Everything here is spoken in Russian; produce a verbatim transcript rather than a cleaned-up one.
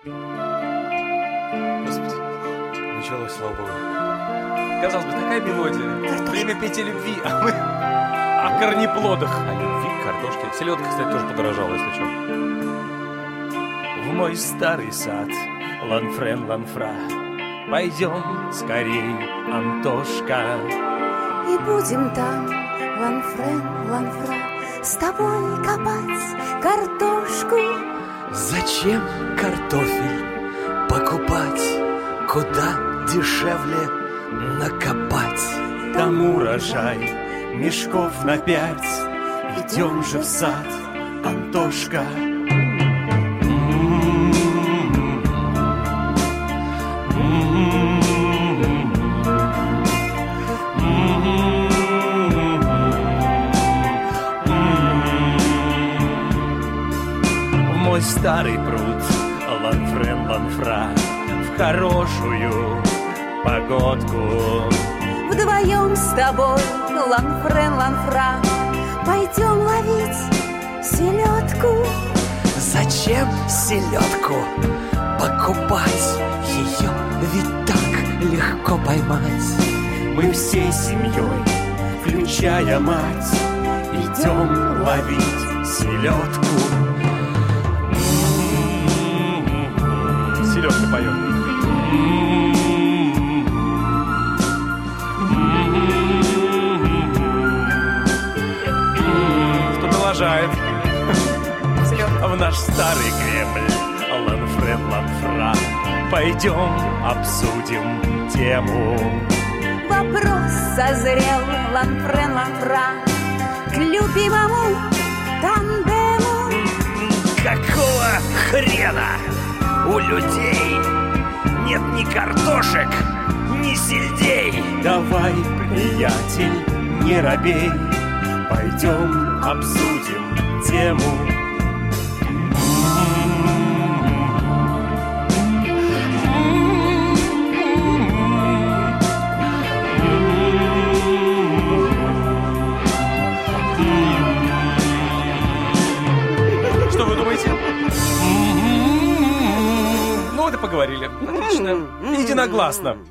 Господи, началось, слава богу. Казалось бы, такая мелодия. Время петь о любви, а мы о корнеплодах. О любви, картошке. Селедка, кстати, тоже подорожала, если что. В мой старый сад, ланфрен, ланфра, пойдем скорей, Антошка. И будем там, ланфрен, ланфра, с тобой копать картошку. Зачем картофель покупать? Куда дешевле накопать? Там урожай мешков на пять. Идем же в сад, Антошка. Мой старый пруд, ланфрен, ланфра, в хорошую погодку. Вдвоем с тобой, ланфрен, ланфра, пойдем ловить селедку. Зачем селедку покупать? Ее ведь так легко поймать. Мы всей семьей, включая мать, идем ловить селедку. Селедка поет. Кто-то лажает. В наш старый Кремль, ланфрен, ланфра, пойдем обсудим тему. Вопрос созрел, ланфрен, ланфра, к любимому тандему. Какого хрена у людей нет ни картошек, ни сельдей? Давай, приятель, не робей, пойдем обсудим тему. Что вы думаете? Ну вот и поговорили. Отлично. Единогласно.